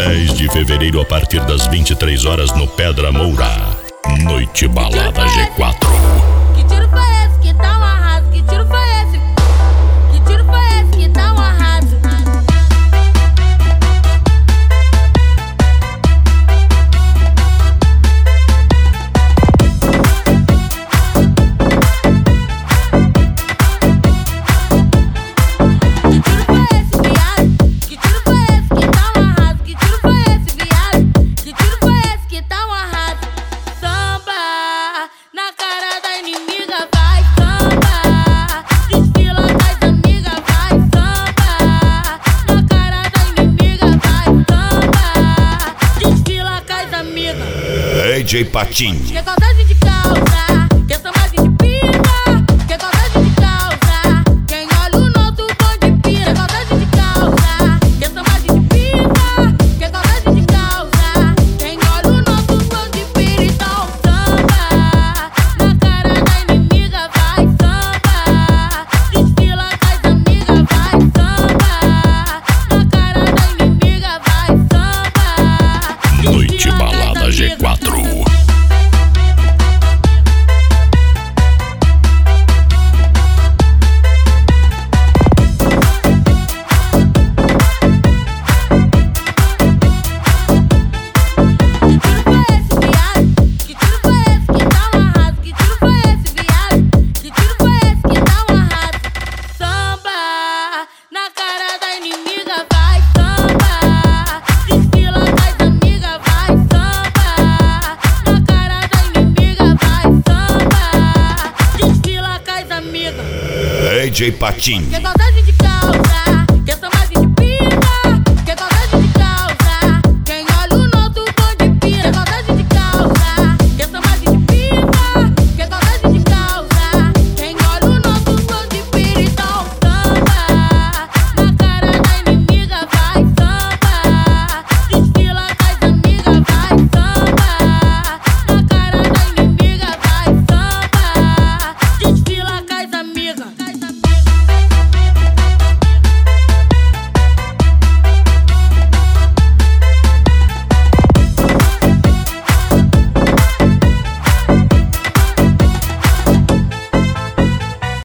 10 de fevereiro a partir das 23 horas no Pedra Moura. Noite Balada G4. Que tiro foi esse que tá um arraso? Que tiro foi esse? Que tiro foi esse que tá um arraso? DJ Patinho. Que saudade de causa, que saudade de pica, que saudade de causa. Quem olha o nosso tom de pira, que saudade de causa, que saudade de pica, que saudade de causa. Quem olha o nosso tom de pira, então samba na cara da inimiga, vai samba. Desfila com as amigas, vai samba na cara da inimiga, vai samba. Noite Balada G4. DJ Patinho. Que saudade de